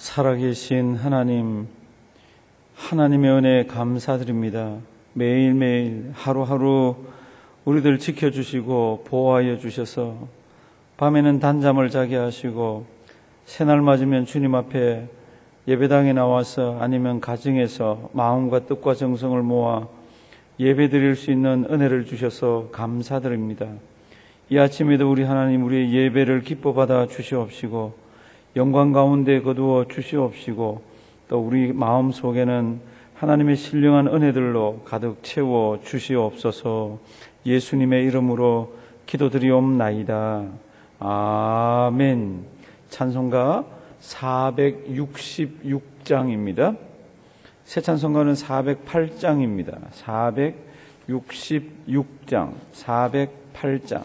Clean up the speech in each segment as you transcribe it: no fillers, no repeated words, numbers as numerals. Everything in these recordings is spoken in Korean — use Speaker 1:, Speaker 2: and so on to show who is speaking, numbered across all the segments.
Speaker 1: 살아계신 하나님, 하나님의 은혜에 감사드립니다. 매일매일 하루하루 우리들 지켜주시고 보호하여 주셔서 밤에는 단잠을 자게 하시고 새날 맞으면 주님 앞에 예배당에 나와서 아니면 가정에서 마음과 뜻과 정성을 모아 예배드릴 수 있는 은혜를 주셔서 감사드립니다. 이 아침에도 우리 하나님, 우리의 예배를 기뻐 받아 주시옵시고 영광 가운데 거두어 주시옵시고 또 우리 마음 속에는 하나님의 신령한 은혜들로 가득 채워 주시옵소서. 예수님의 이름으로 기도드리옵나이다. 아멘. 찬송가 466장입니다. 새 찬송가는 408장입니다. 466장, 408장.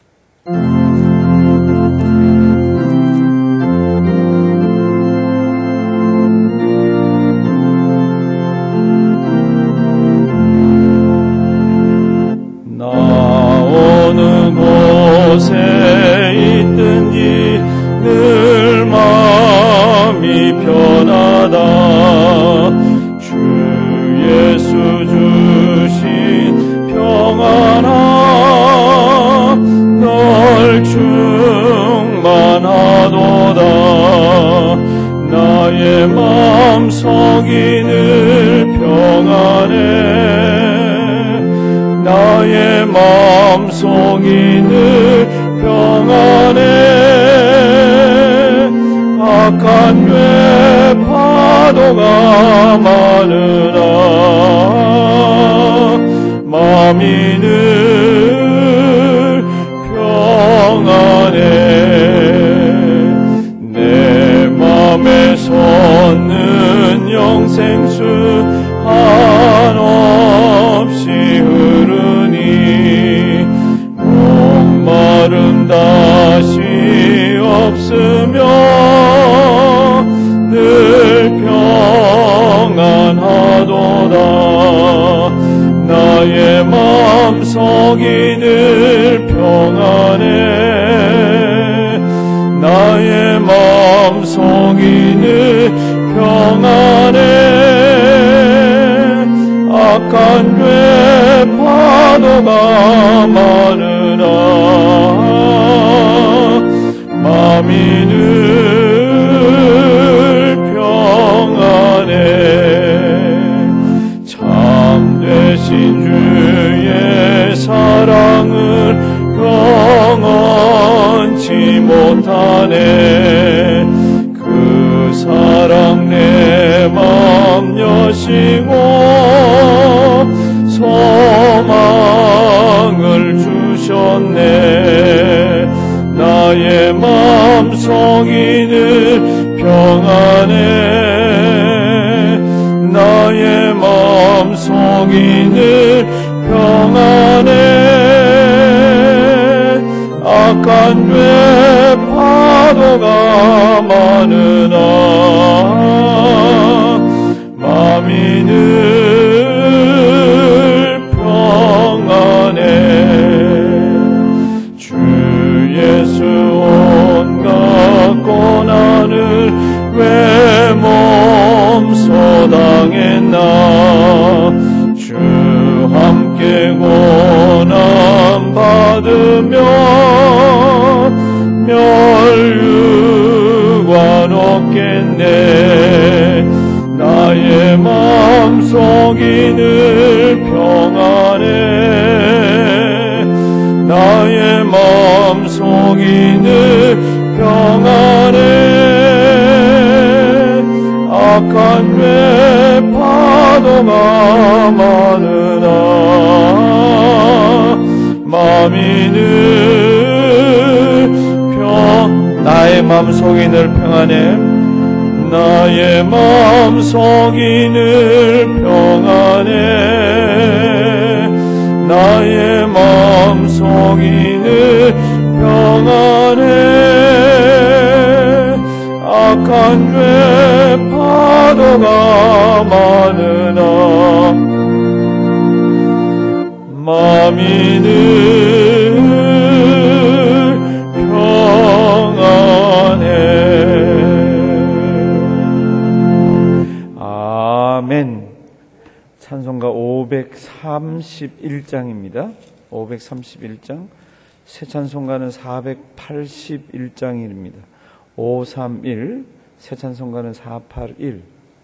Speaker 2: 나의 마음속이 늘 평안해. 악한 죄 파도가 많으나 마음이 늘 평안해. 내 맘에 솟는 영생수 한없이 흐르니 목마름 다시 없으며 늘 평안하도다. 나의 마음속이 늘 평안해. 나의 마음속이 늘 평안해. 악한 죄 파도가 많으나 마음이 늘 평안해. 참되신 주의 사랑을 영원치 못하네. 그 사랑 내 맘 여시고 소망을 주셨네. 나의 마음속이 늘 평안해. 나의 마음속이 늘 평안해. 악한 죄 파도가 많으나 마음이 늘 평안해. 주 예수 온갖 고난을 왜 몸소 당했나. 주 함께 고난 받으며 멸류관 얻겠네. 나의 마음속이 늘 평안해. 나의 마음속이 늘 평안해. 악한 죄 파도가 많으나 마음이 늘 나의 마음속이 늘 평안해. 나의 마음속이 늘 평안해. 나의 마음속이 늘 평안해. 악한 죄 파도가 많으나 마음이 늘 평안해.
Speaker 1: 531장입니다. 531장. 새 찬송가는 481장입니다. 531, 새 찬송가는 481.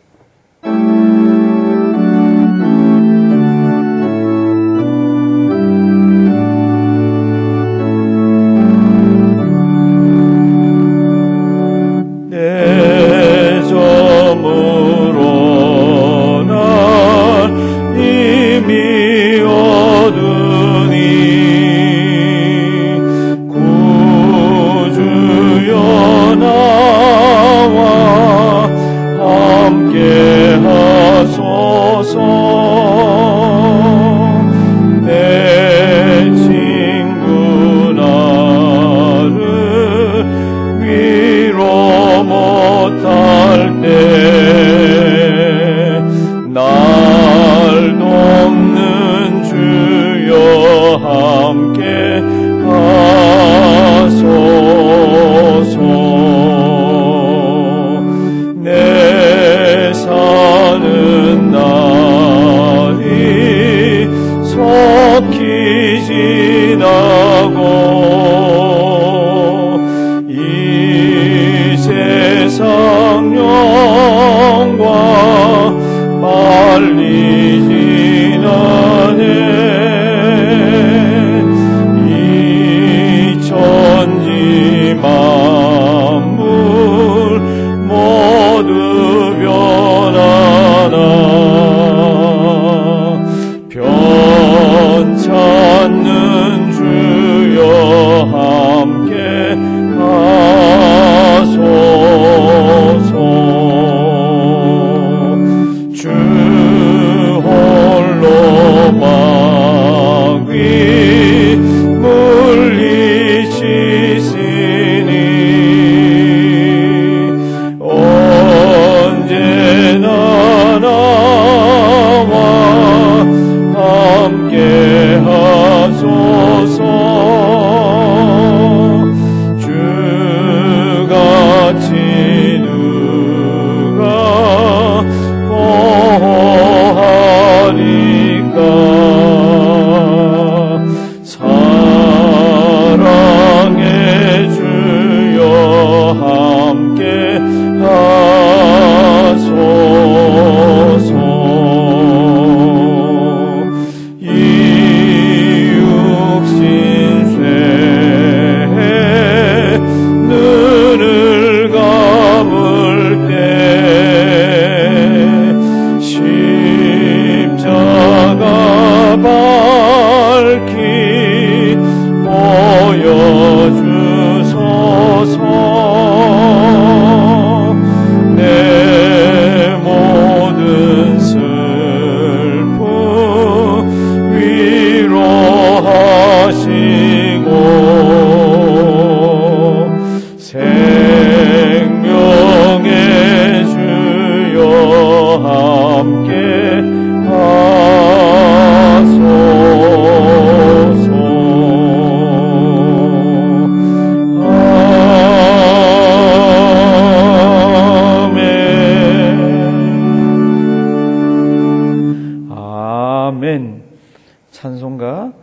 Speaker 1: 찬송가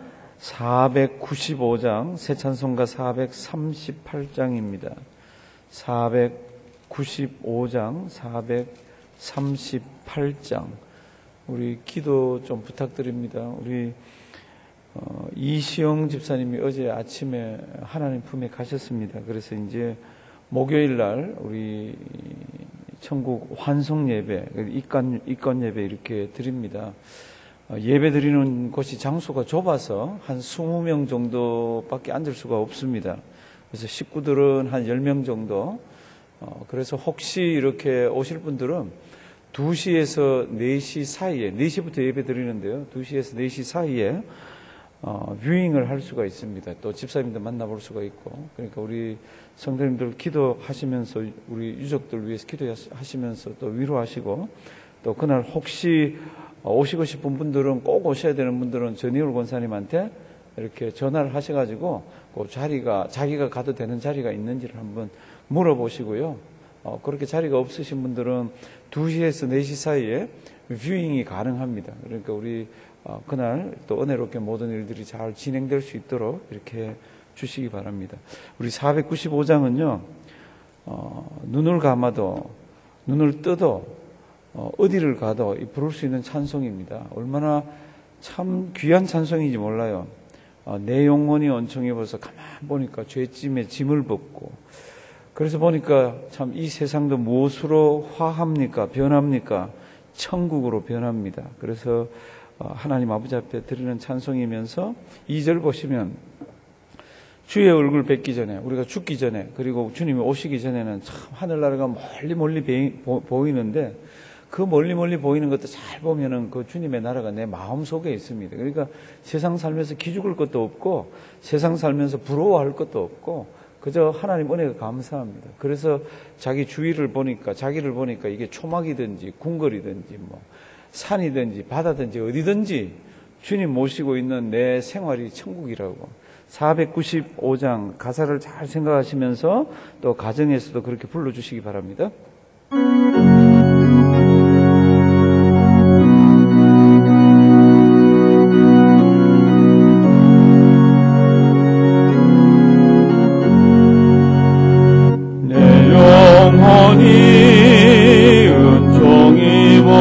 Speaker 1: 495장, 새 찬송가 438장입니다. 495장, 438장. 우리 기도 좀 부탁드립니다. 우리 이시영 집사님이 어제 아침에 하나님 품에 가셨습니다. 그래서 이제 목요일 날 우리 천국 환송 예배, 입관 예배 이렇게 드립니다. 예배 드리는 곳이 장소가 좁아서 한 20명 정도밖에 앉을 수가 없습니다. 그래서 식구들은 한 10명 정도. 그래서 혹시 이렇게 오실 분들은 2시에서 4시 사이에, 4시부터 예배 드리는데요. 2시에서 4시 사이에 뷰잉을 할 수가 있습니다. 또 집사님들 만나볼 수가 있고. 그러니까 우리 성도님들 기도하시면서 우리 유족들 위해서 기도하시면서 또 위로하시고, 또 그날 혹시 오시고 싶은 분들은, 꼭 오셔야 되는 분들은 전희울 권사님한테 이렇게 전화를 하셔가지고 그 자리가, 자기가 가도 되는 자리가 있는지를 한번 물어보시고요. 그렇게 자리가 없으신 분들은 2시에서 4시 사이에 뷰잉이 가능합니다. 그러니까 우리 그날 또 은혜롭게 모든 일들이 잘 진행될 수 있도록 이렇게 주시기 바랍니다. 우리 495장은요, 눈을 감아도 눈을 떠도 어디를 가도 부를 수 있는 찬송입니다. 얼마나 참 귀한 찬송인지 몰라요. 내 영혼이 온청 입어서 가만 보니까 죄짐에 짐을 벗고, 그래서 보니까 참 이 세상도 무엇으로 화합니까? 변합니까? 천국으로 변합니다. 그래서 하나님 아버지 앞에 드리는 찬송이면서 2절 보시면 주의 얼굴 뵙기 전에, 우리가 죽기 전에, 그리고 주님이 오시기 전에는 참 하늘나라가 멀리 보이는데, 그 멀리 보이는 것도 잘 보면은 그 주님의 나라가 내 마음 속에 있습니다. 그러니까 세상 살면서 기죽을 것도 없고, 세상 살면서 부러워할 것도 없고, 그저 하나님 은혜가 감사합니다. 그래서 자기 주위를 보니까, 자기를 보니까 이게 초막이든지 궁궐이든지 뭐 산이든지 바다든지 어디든지 주님 모시고 있는 내 생활이 천국이라고. 495장 가사를 잘 생각하시면서 또 가정에서도 그렇게 불러주시기 바랍니다.
Speaker 2: 내 영혼이 은총 입어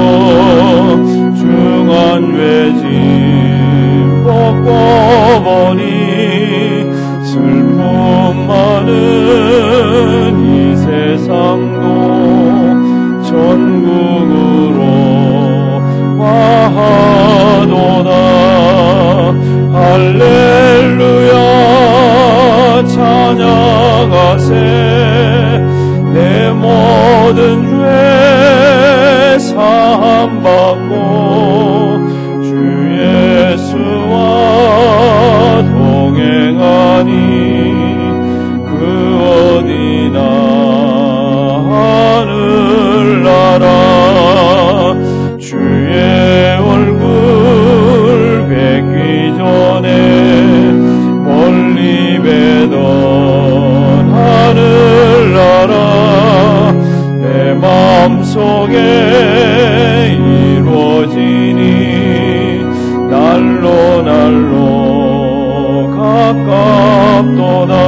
Speaker 2: 중한 죄짐 벗고 보니 슬픔 많은 이 세상도 천국으로 와하도다. 할렐루야 찬양하세. 내 모든 죄 사함받고 주 예수와 동행하니 그 어디나 하늘나라. 주의 얼굴 뵙기 전에 멀리 뵈던 하늘나라 내 마음속에 이루어지니 날로 가깝도다.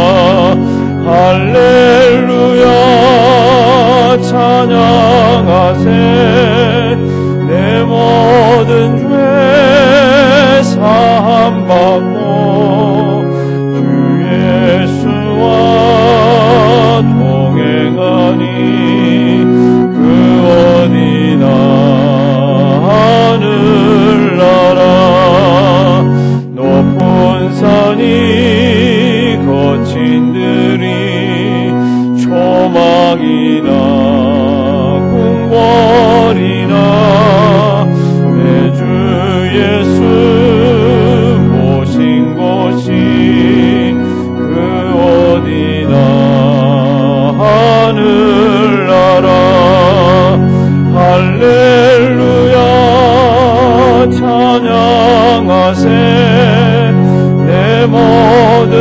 Speaker 2: 할렐루야 찬양하세. 내 모든 죄 사함받고 주 예수와 동행하니 그 어디나 하늘나라. 높은 산이 거친 들이 초막이나 궁궐이나 내 주 예수 모신 곳이 그 어디나 하늘나라. 할렐루야 찬양하세. 내 모든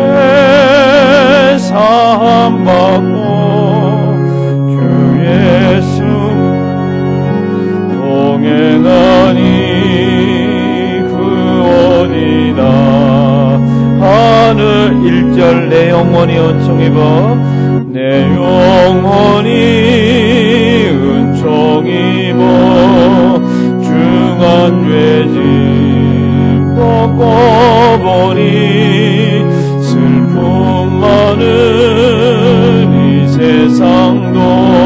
Speaker 2: 죄 사함받고 주 예수 동행하니 그 어디나 하늘. 1절 내 영혼이 은총 입어. 내 영혼이 은총 입어 중한 죄짐 벗고 보니 슬픔 많은 이 세상도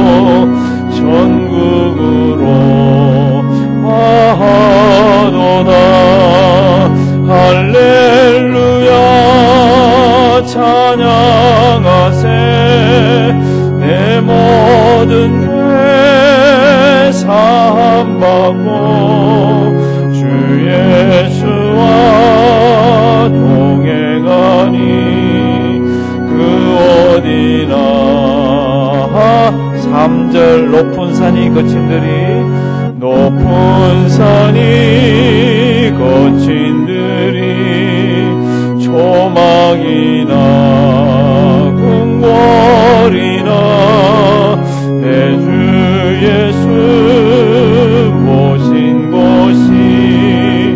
Speaker 2: 천국으로 와하도다. 할렐루야 찬양하세. 내 모든 죄 사함받고 주 예수와 동행하니 그 어디나. 3절 높은 산이 거친들이 높은 산이 거친들이 초막이나 궁궐이나 내 주 예수 모신 곳이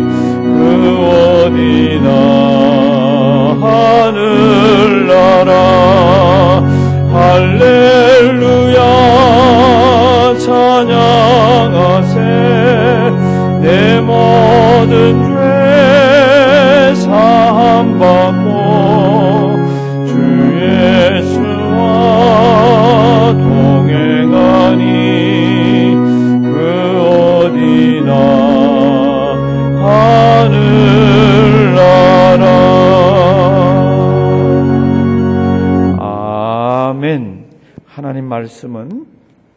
Speaker 2: 할렐루야 찬양하세 내 모든 죄 사함받고 주 예수와 동행하니 그 어디나 하늘나라.
Speaker 1: 아멘. 하나님 말씀은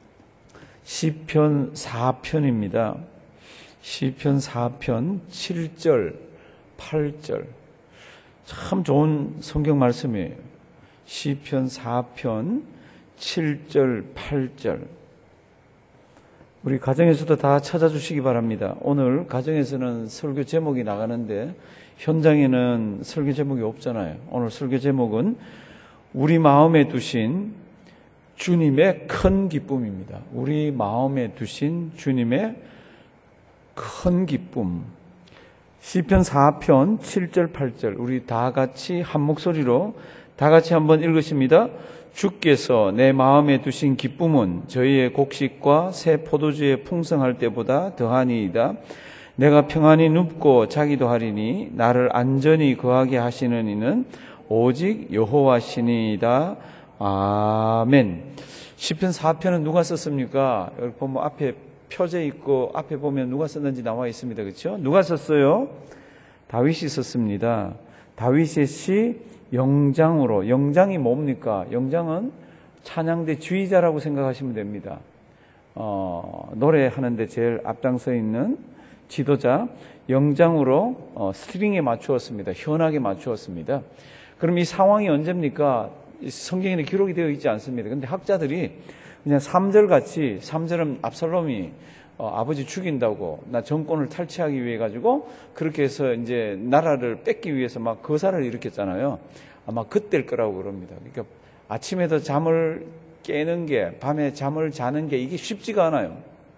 Speaker 1: 시편 4편입니다. 시편 4편 7절, 8절. 참 좋은 성경 말씀이에요. 시편 4편 7절, 8절. 우리 가정에서도 다 찾아주시기 바랍니다. 오늘 가정에서는 설교 제목이 나가는데 현장에는 설교 제목이 없잖아요. 오늘 설교 제목은 우리 마음에 두신 주님의 큰 기쁨입니다. 우리 마음에 두신 주님의 큰 기쁨. 시편 4편 7절 8절 우리 다 같이 한 목소리로 다 같이 한번 읽으십니다. 주께서 내 마음에 두신 기쁨은 저희의 곡식과 새 포도주에 풍성할 때보다 더하니이다. 내가 평안히 눕고 자기도 하리니 나를 안전히 거하게 하시는 이는 오직 여호와시니이다. 아멘. 시편 4편은 누가 썼습니까? 여기 보면 앞에 표제 있고 앞에 보면 누가 썼는지 나와 있습니다. 그렇죠? 누가 썼어요? 다윗이 썼습니다. 다윗의 시 영장으로. 영장이 뭡니까? 영장은 찬양대 지휘자라고 생각하시면 됩니다. 노래하는데 제일 앞장서 있는 지도자 영장으로 스트링에 맞추었습니다. 현악에 맞추었습니다. 그럼 이 상황이 언제입니까? 성경에는 기록이 되어 있지 않습니다. 그런데 학자들이 그냥 3절 같이 3절은 압살롬이 아버지 죽인다고 나 정권을 탈취하기 위해 가지고 그렇게 해서 이제 나라를 뺏기 위해서 막 거사를 일으켰잖아요. 아마 그때일 거라고 그럽니다. 그러니까 아침에도 잠을 깨는 게 밤에 잠을 자는 게 이게 쉽지가 않아요.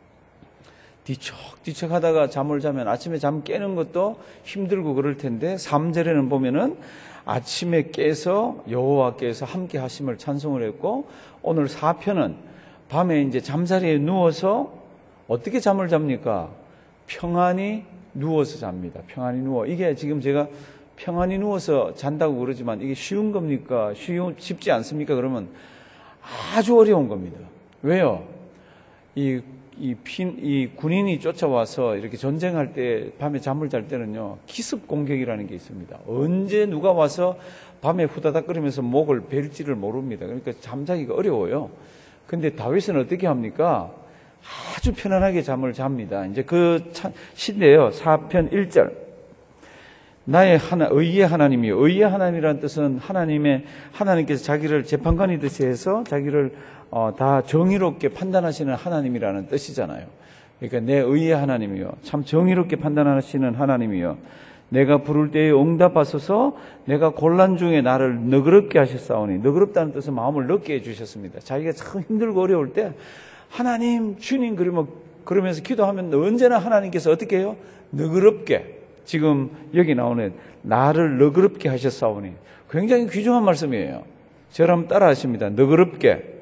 Speaker 1: 뒤척뒤척 하다가 잠을 자면 아침에 잠 깨는 것도 힘들고 그럴 텐데 3절에는 보면은 아침에 깨서 여호와께서 함께 하심을 찬송을 했고 오늘 4편은 밤에 이제 잠자리에 누워서 어떻게 잠을 잡니까? 평안히 누워서 잡니다. 평안히 누워. 이게 지금 제가 평안히 누워서 잔다고 그러지만 이게 쉬운 겁니까? 쉽지 않습니까? 그러면 아주 어려운 겁니다. 왜요? 이 군인이 쫓아와서 이렇게 전쟁할 때 밤에 잠을 잘 때는요, 기습 공격이라는 게 있습니다. 언제 누가 와서 밤에 후다닥거리면서 목을 벨지를 모릅니다. 그러니까 잠자기가 어려워요. 근데 다윗은 어떻게 합니까? 아주 편안하게 잠을 잡니다. 이제 그 시인데요. 4편 1절. 나의 의의 하나님이요. 의의 하나님이라는 뜻은 하나님께서 자기를 재판관이듯이 해서 자기를 다 정의롭게 판단하시는 하나님이라는 뜻이잖아요. 그러니까 내 의의 하나님이요. 참 정의롭게 판단하시는 하나님이요. 내가 부를 때에 응답하소서. 내가 곤란 중에 나를 너그럽게 하셨사오니. 너그럽다는 뜻은 마음을 넓게 해주셨습니다. 자기가 참 힘들고 어려울 때 하나님, 주님 그러면서 기도하면 언제나 하나님께서 어떻게 해요? 너그럽게. 지금 여기 나오는 나를 너그럽게 하셨사오니. 굉장히 귀중한 말씀이에요. 저를 한번 따라 하십니다. 너그럽게.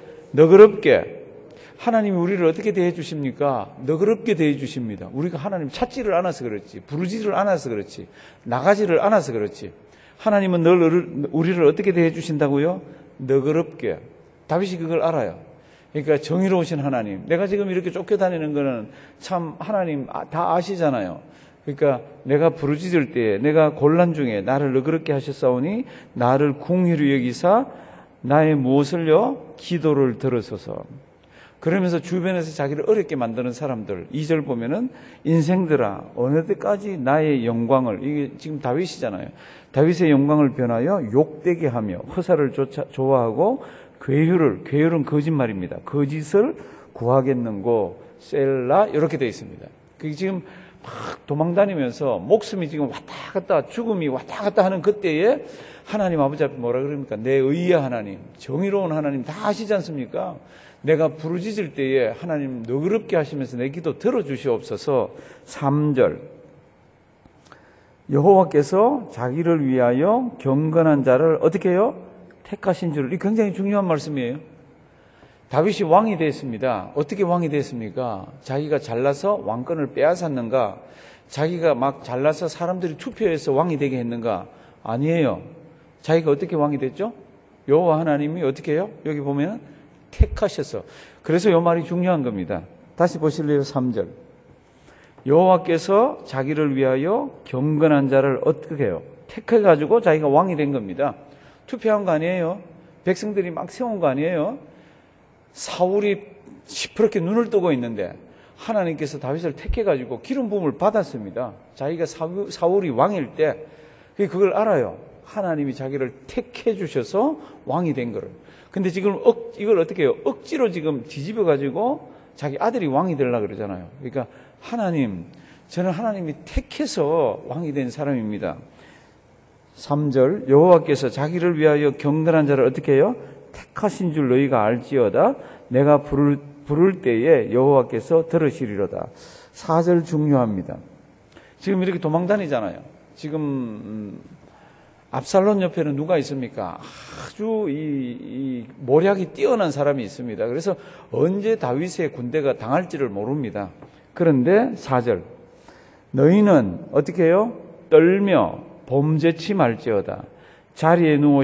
Speaker 1: 하나님이 우리를 어떻게 대해 주십니까? 너그럽게 대해 주십니다. 우리가 하나님 찾지를 않아서 그렇지, 부르지를 않아서 그렇지, 나가지를 않아서 그렇지. 하나님은 우리를 어떻게 대해 주신다고요? 너그럽게. 다윗이 그걸 알아요. 그러니까 정의로우신 하나님. 내가 지금 이렇게 쫓겨다니는 거는 참 하나님 다 아시잖아요. 그러니까 내가 부르짖을 때에 내가 곤란 중에 나를 너그럽게 하셨사오니 나를 궁휼히 여기사 나의 무엇을요? 기도를 들으소서. 그러면서 주변에서 자기를 어렵게 만드는 사람들 2절 보면은 인생들아 어느 때까지 나의 영광을, 이게 지금 다윗이잖아요. 다윗의 영광을 변하여 욕되게 하며 허사를 좋아하고 괴율은 거짓말입니다. 거짓을 구하겠는고 셀라 이렇게 되어 있습니다. 그게 지금 막 도망다니면서 목숨이 지금 왔다 갔다 죽음이 왔다 갔다 하는 그때에 하나님 아버지 앞에 뭐라 그럽니까? 내 의의 하나님, 정의로운 하나님 다 아시지 않습니까? 내가 부르짖을 때에 하나님 너그럽게 하시면서 내 기도 들어주시옵소서. 3절 여호와께서 자기를 위하여 경건한 자를 어떻게 해요? 택하신 줄, 이 굉장히 중요한 말씀이에요. 다윗이 왕이 됐습니다. 어떻게 왕이 됐습니까? 자기가 잘나서 왕권을 빼앗았는가? 자기가 막 잘나서 사람들이 투표해서 왕이 되게 했는가? 아니에요. 자기가 어떻게 왕이 됐죠? 여호와 하나님이 어떻게 해요? 여기 보면 택하셔서. 그래서 이 말이 중요한 겁니다. 다시 보실래요? 3절. 여호와께서 자기를 위하여 경건한 자를 어떻게 해요? 택해가지고 자기가 왕이 된 겁니다. 투표한 거 아니에요. 백성들이 막 세운 거 아니에요. 사울이 시퍼렇게 눈을 뜨고 있는데 하나님께서 다윗을 택해가지고 기름 부음을 받았습니다. 자기가 사울이 왕일 때 그걸 알아요. 하나님이 자기를 택해 주셔서 왕이 된 거를. 근데 지금 이걸 어떻게 해요? 억지로 지금 뒤집어가지고 자기 아들이 왕이 되려고 그러잖아요. 그러니까 하나님, 저는 하나님이 택해서 왕이 된 사람입니다. 3절, 여호와께서 자기를 위하여 경건한 자를 어떻게 해요? 택하신 줄 너희가 알지어다. 내가 부를 때에 여호와께서 들으시리로다. 4절 중요합니다. 지금 이렇게 도망 다니잖아요. 지금 압살롬 옆에는 누가 있습니까? 아주 이 모략이 뛰어난 사람이 있습니다. 그래서 언제 다윗의 군대가 당할지를 모릅니다. 그런데 4절, 너희는 어떻게 해요? 떨며 범죄치 말지어다. 자리에 누워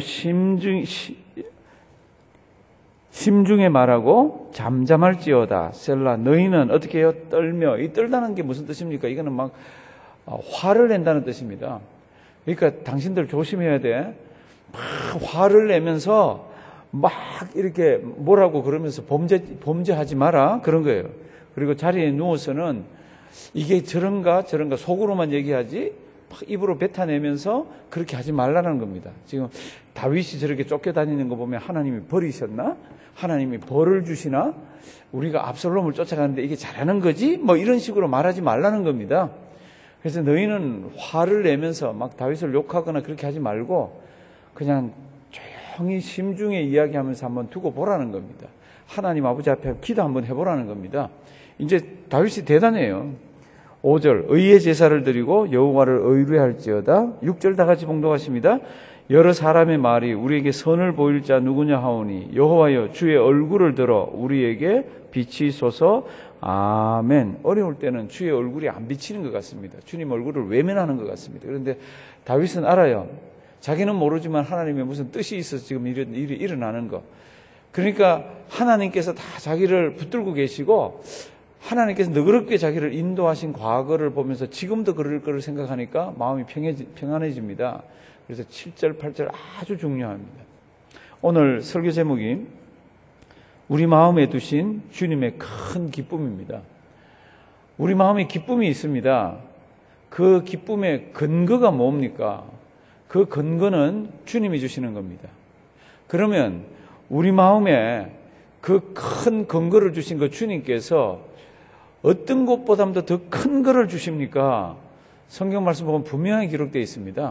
Speaker 1: 심중에 말하고 잠잠할지어다. 셀라. 너희는 어떻게 해요? 떨며. 이 떨다는 게 무슨 뜻입니까? 이거는 막 화를 낸다는 뜻입니다. 그러니까 당신들 조심해야 돼. 막 화를 내면서 막 이렇게 뭐라고 그러면서 범죄하지 마라. 그런 거예요. 그리고 자리에 누워서는 이게 저런가 속으로만 얘기하지 막 입으로 뱉어내면서 그렇게 하지 말라는 겁니다. 지금 다윗이 저렇게 쫓겨다니는 거 보면 하나님이 버리셨나? 하나님이 벌을 주시나? 우리가 압살롬을 쫓아가는데 이게 잘하는 거지? 뭐 이런 식으로 말하지 말라는 겁니다. 그래서 너희는 화를 내면서 막 다윗을 욕하거나 그렇게 하지 말고 그냥 조용히 심중에 이야기하면서 한번 두고 보라는 겁니다. 하나님 아버지 앞에 기도 한번 해보라는 겁니다. 이제 다윗이 대단해요. 5절, 의의 제사를 드리고 여호와를 의뢰할지어다. 6절 다 같이 봉독하십니다. 여러 사람의 말이 우리에게 선을 보일 자 누구냐 하오니 여호와여 주의 얼굴을 들어 우리에게 비치소서. 아멘. 어려울 때는 주의 얼굴이 안 비치는 것 같습니다. 주님 얼굴을 외면하는 것 같습니다. 그런데 다윗은 알아요. 자기는 모르지만 하나님의 무슨 뜻이 있어서 지금 이런 일이 일어나는 거. 그러니까 하나님께서 다 자기를 붙들고 계시고 하나님께서 너그럽게 자기를 인도하신 과거를 보면서 지금도 그럴 거를 생각하니까 마음이 평안해집니다. 그래서 7절, 8절 아주 중요합니다. 오늘 설교 제목이 우리 마음에 두신 주님의 큰 기쁨입니다. 우리 마음에 기쁨이 있습니다. 그 기쁨의 근거가 뭡니까? 그 근거는 주님이 주시는 겁니다. 그러면 우리 마음에 그 큰 근거를 주신 그 주님께서 어떤 것보다도 더 큰 거를 주십니까? 성경 말씀 보면 분명히 기록되어 있습니다.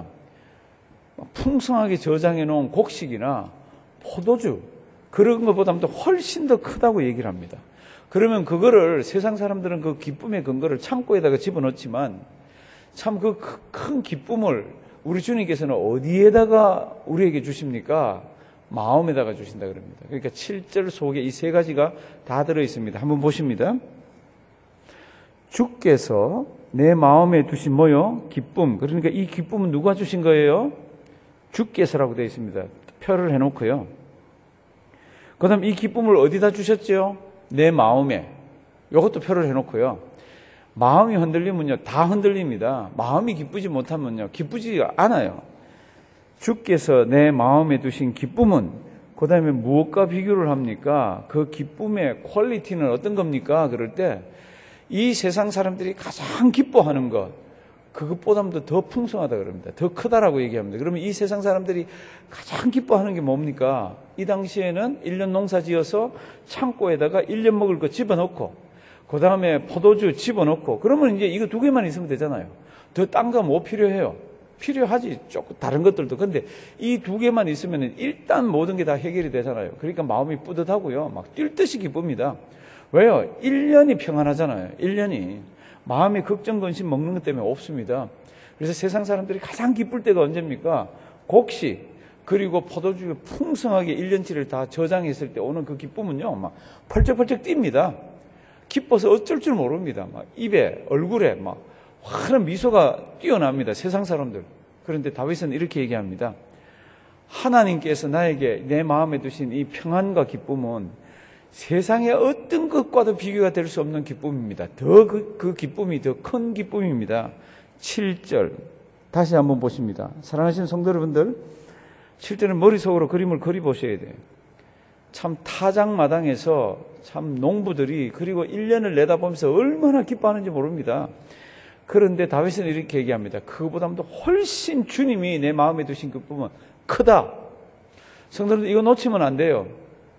Speaker 1: 풍성하게 저장해 놓은 곡식이나 포도주 그런 것보다도 훨씬 더 크다고 얘기를 합니다. 그러면 그거를 세상 사람들은 그 기쁨의 근거를 창고에다가 집어넣지만 참 그 큰 기쁨을 우리 주님께서는 어디에다가 우리에게 주십니까? 마음에다가 주신다 그럽니다. 그러니까 7절 속에 이 세 가지가 다 들어있습니다. 한번 보십니다. 주께서 내 마음에 두신 뭐요? 기쁨. 그러니까 이 기쁨은 누가 주신 거예요? 주께서라고 되어 있습니다. 표를 해놓고요. 그 다음 이 기쁨을 어디다 주셨죠? 내 마음에. 이것도 표를 해놓고요. 마음이 흔들리면요, 다 흔들립니다. 마음이 기쁘지 못하면요, 기쁘지 않아요. 주께서 내 마음에 두신 기쁨은 그 다음에 무엇과 비교를 합니까? 그 기쁨의 퀄리티는 어떤 겁니까? 그럴 때 이 세상 사람들이 가장 기뻐하는 것, 그것보다도 더 풍성하다 그럽니다. 더 크다라고 얘기합니다. 그러면 이 세상 사람들이 가장 기뻐하는 게 뭡니까? 이 당시에는 1년 농사 지어서 창고에다가 1년 먹을 거 집어넣고 그 다음에 포도주 집어넣고 그러면 이제 이거 두 개만 있으면 되잖아요. 더 딴 거 뭐 필요해요? 필요하지. 조금 다른 것들도. 근데 이 두 개만 있으면 일단 모든 게 다 해결이 되잖아요. 그러니까 마음이 뿌듯하고요. 막 뛸 듯이 기쁩니다. 왜요? 1년이 평안하잖아요. 1년이. 마음의 걱정, 근심 먹는 것 때문에 없습니다. 그래서 세상 사람들이 가장 기쁠 때가 언제입니까? 곡식. 그리고 포도주가 풍성하게 1년치를 다 저장했을 때 오는 그 기쁨은요, 막 펄쩍펄쩍 뜁니다. 기뻐서 어쩔 줄 모릅니다. 막 입에, 얼굴에 막 환한 미소가 뛰어납니다. 세상 사람들. 그런데 다윗은 이렇게 얘기합니다. 하나님께서 나에게 내 마음에 두신 이 평안과 기쁨은 세상의 어떤 것과도 비교가 될 수 없는 기쁨입니다. 그 기쁨이 더 큰 기쁨입니다. 7절 다시 한번 보십니다. 사랑하시는 성도 여러분들, 7절은 머릿속으로 그림을 그려보셔야 돼요. 참 타작마당에서 참 농부들이 그리고 1년을 내다보면서 얼마나 기뻐하는지 모릅니다. 그런데 다윗은 이렇게 얘기합니다. 그보다도 훨씬 주님이 내 마음에 두신 기쁨은 크다. 성도들 이거 놓치면 안 돼요.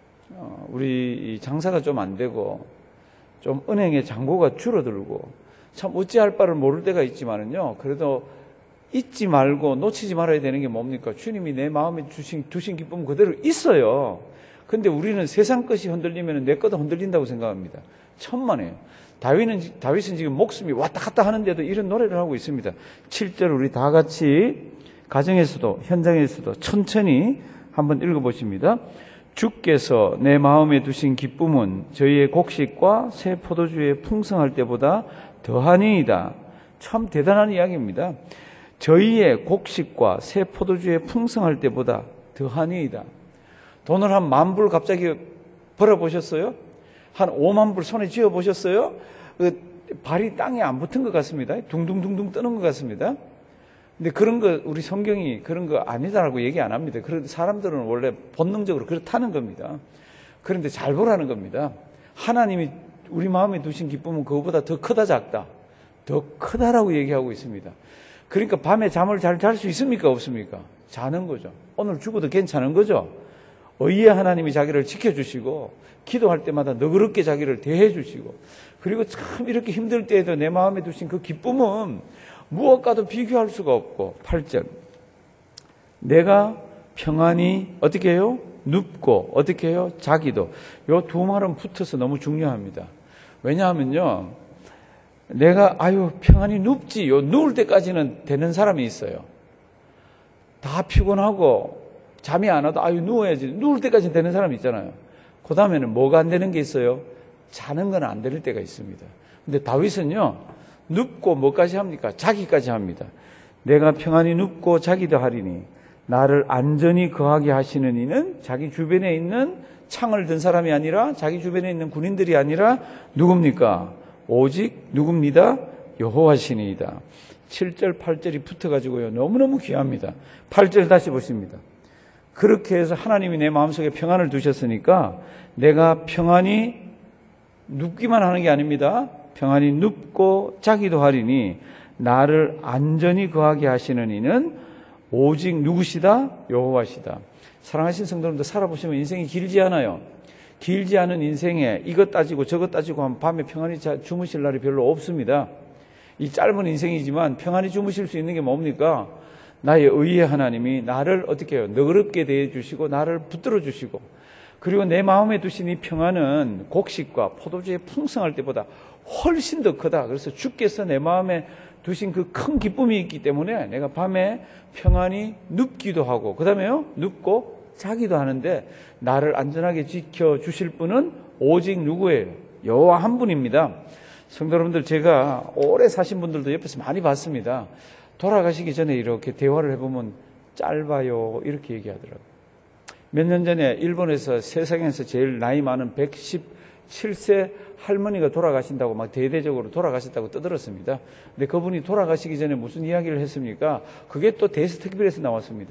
Speaker 1: 우리 장사가 좀 안 되고 좀 은행의 잔고가 줄어들고 참 어찌할 바를 모를 때가 있지만은요. 그래도 잊지 말고 놓치지 말아야 되는 게 뭡니까? 주님이 내 마음에 두신 기쁨은 그대로 있어요. 근데 우리는 세상 것이 흔들리면 내 것도 흔들린다고 생각합니다. 천만에요. 다윗은 지금 목숨이 왔다 갔다 하는데도 이런 노래를 하고 있습니다. 7절 우리 다 같이 가정에서도 현장에서도 천천히 한번 읽어보십니다. 주께서 내 마음에 두신 기쁨은 저희의 곡식과 새 포도주에 풍성할 때보다 더하니이다. 참 대단한 이야기입니다. 저희의 곡식과 새 포도주에 풍성할 때보다 더하니이다. 돈을 한 10,000불 갑자기 벌어보셨어요? 한 50,000불 손에 쥐어보셨어요? 발이 땅에 안 붙은 것 같습니다. 둥둥둥둥 뜨는 것 같습니다. 근데 그런 거 우리 성경이 그런 거 아니다라고 얘기 안 합니다. 그런데 사람들은 원래 본능적으로 그렇다는 겁니다. 그런데 잘 보라는 겁니다. 하나님이 우리 마음에 두신 기쁨은 그거보다 더 크다 작다. 더 크다라고 얘기하고 있습니다. 그러니까 밤에 잠을 잘 잘 수 있습니까? 없습니까? 자는 거죠. 오늘 죽어도 괜찮은 거죠. 의의 하나님이 자기를 지켜주시고 기도할 때마다 너그럽게 자기를 대해주시고 그리고 참 이렇게 힘들 때에도 내 마음에 두신 그 기쁨은 무엇과도 비교할 수가 없고 8절 내가 평안히 어떻게 해요? 눕고 어떻게 해요? 자기도. 요 두 말은 붙어서 너무 중요합니다. 왜냐하면요 내가 평안히 눕지 요 누울 때까지는 되는 사람이 있어요. 다 피곤하고 잠이 안 와도 누워야지 누울 때까지 되는 사람이 있잖아요. 그 다음에는 뭐가 안 되는 게 있어요? 자는 건 안 될 때가 있습니다. 근데 다윗은요 눕고 뭐까지 합니까? 자기까지 합니다. 내가 평안히 눕고 자기도 하리니 나를 안전히 거하게 하시는 이는 자기 주변에 있는 창을 든 사람이 아니라 자기 주변에 있는 군인들이 아니라 누굽니까? 오직 누굽니다? 여호와시니이다. 7절 8절이 붙어가지고요 너무너무 귀합니다. 8절 다시 보십니다. 그렇게 해서 하나님이 내 마음속에 평안을 두셨으니까 내가 평안히 눕기만 하는 게 아닙니다. 평안히 눕고 자기도 하리니 나를 안전히 거하게 하시는 이는 오직 누구시다? 여호와시다. 사랑하신 성도님들 살아보시면 인생이 길지 않아요. 길지 않은 인생에 이것 따지고 저것 따지고 하면 밤에 평안히 주무실 날이 별로 없습니다. 이 짧은 인생이지만 평안히 주무실 수 있는 게 뭡니까? 나의 의의 하나님이 나를 어떻게 해요? 너그럽게 대해주시고 나를 붙들어 주시고 그리고 내 마음에 두신 이 평안은 곡식과 포도주에 풍성할 때보다 훨씬 더 크다. 그래서 주께서 내 마음에 두신 그 큰 기쁨이 있기 때문에 내가 밤에 평안히 눕기도 하고 그 다음에요 눕고 자기도 하는데 나를 안전하게 지켜주실 분은 오직 누구예요? 여호와 한 분입니다. 성도 여러분들 제가 오래 사신 분들도 옆에서 많이 봤습니다. 돌아가시기 전에 이렇게 대화를 해보면 짧아요 이렇게 얘기하더라고요. 몇 년 전에 일본에서 세상에서 제일 나이 많은 117세 할머니가 돌아가신다고 막 대대적으로 돌아가셨다고 떠들었습니다. 근데 그분이 돌아가시기 전에 무슨 이야기를 했습니까? 그게 또 대스특별에서 나왔습니다.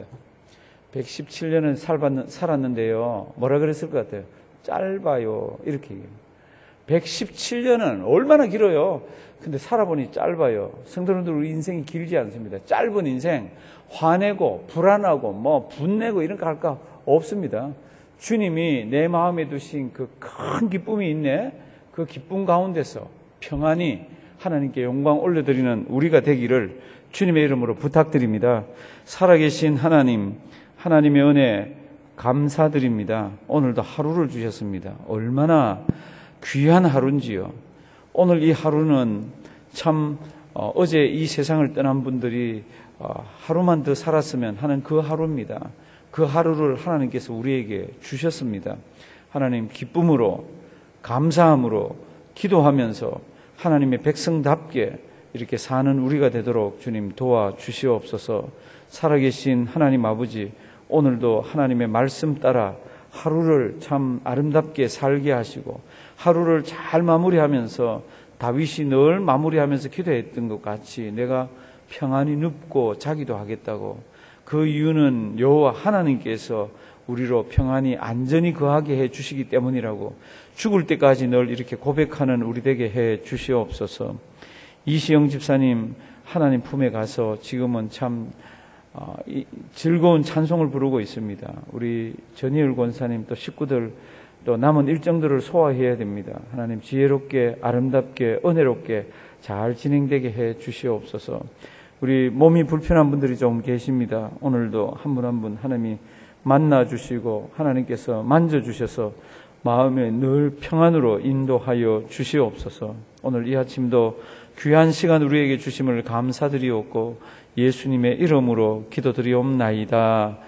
Speaker 1: 117년은 살았는데요. 뭐라 그랬을 것 같아요? 짧아요. 이렇게 얘기합니다. 117년은 얼마나 길어요. 근데 살아보니 짧아요. 성도님들 우리 인생이 길지 않습니다. 짧은 인생 화내고 불안하고 분내고 이런 거 할 거 없습니다. 주님이 내 마음에 두신 그 큰 기쁨이 있네. 그 기쁨 가운데서 평안히 하나님께 영광 올려드리는 우리가 되기를 주님의 이름으로 부탁드립니다. 살아계신 하나님, 하나님의 은혜 감사드립니다. 오늘도 하루를 주셨습니다. 얼마나 귀한 하루인지요. 오늘 이 하루는 참 어제 이 세상을 떠난 분들이 하루만 더 살았으면 하는 그 하루입니다. 그 하루를 하나님께서 우리에게 주셨습니다. 하나님 기쁨으로 감사함으로 기도하면서 하나님의 백성답게 이렇게 사는 우리가 되도록 주님 도와주시옵소서. 살아계신 하나님 아버지, 오늘도 하나님의 말씀 따라 하루를 참 아름답게 살게 하시고 하루를 잘 마무리하면서 다윗이 늘 마무리하면서 기도했던 것 같이 내가 평안히 눕고 자기도 하겠다고, 그 이유는 여호와 하나님께서 우리로 평안히 안전히 거하게 해 주시기 때문이라고 죽을 때까지 늘 이렇게 고백하는 우리 되게 해 주시옵소서. 이시영 집사님 하나님 품에 가서 지금은 참 즐거운 찬송을 부르고 있습니다. 우리 전희율 권사님 또 식구들 또 남은 일정들을 소화해야 됩니다. 하나님 지혜롭게 아름답게 은혜롭게 잘 진행되게 해 주시옵소서. 우리 몸이 불편한 분들이 좀 계십니다. 오늘도 한 분 한 분 하나님이 만나주시고 하나님께서 만져주셔서 마음에 늘 평안으로 인도하여 주시옵소서. 오늘 이 아침도 귀한 시간 우리에게 주심을 감사드리옵고 예수님의 이름으로 기도드리옵나이다.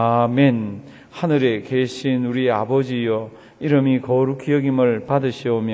Speaker 1: 아멘. 하늘에 계신 우리 아버지여, 이름이 거룩히 여김을 받으시오며